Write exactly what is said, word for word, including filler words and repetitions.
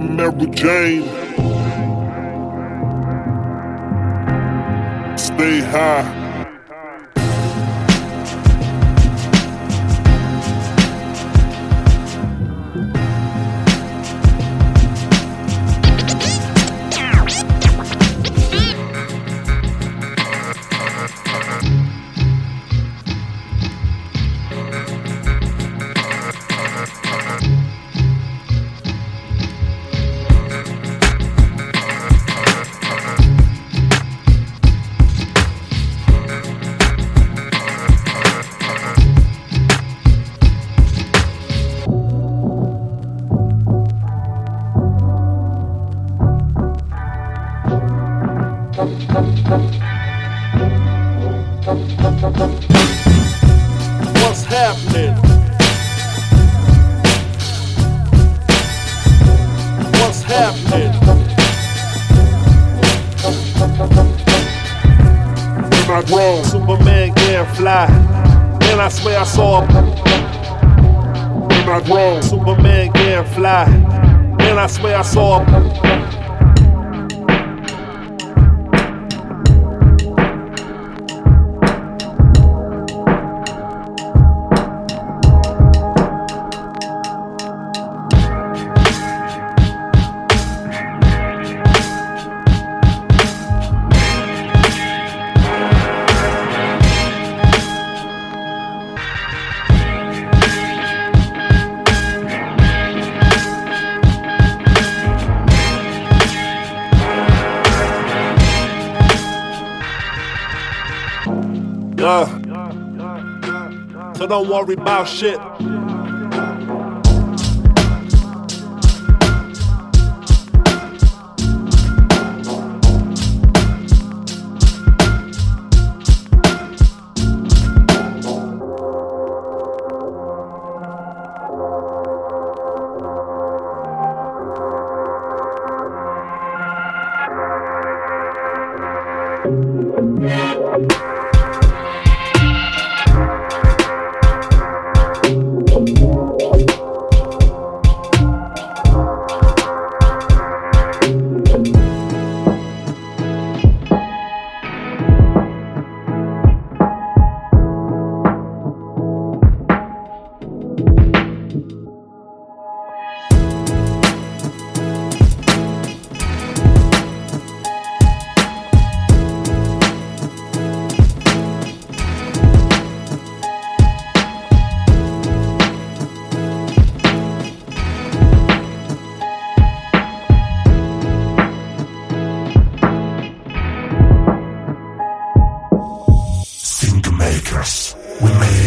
Mary Jane. Stay high. What's happening? What's happening? When I grow, Superman can't fly. And I swear I saw a when I grow, Superman can't fly. And I swear I saw a Yeah. So don't worry about shit. Makers, we made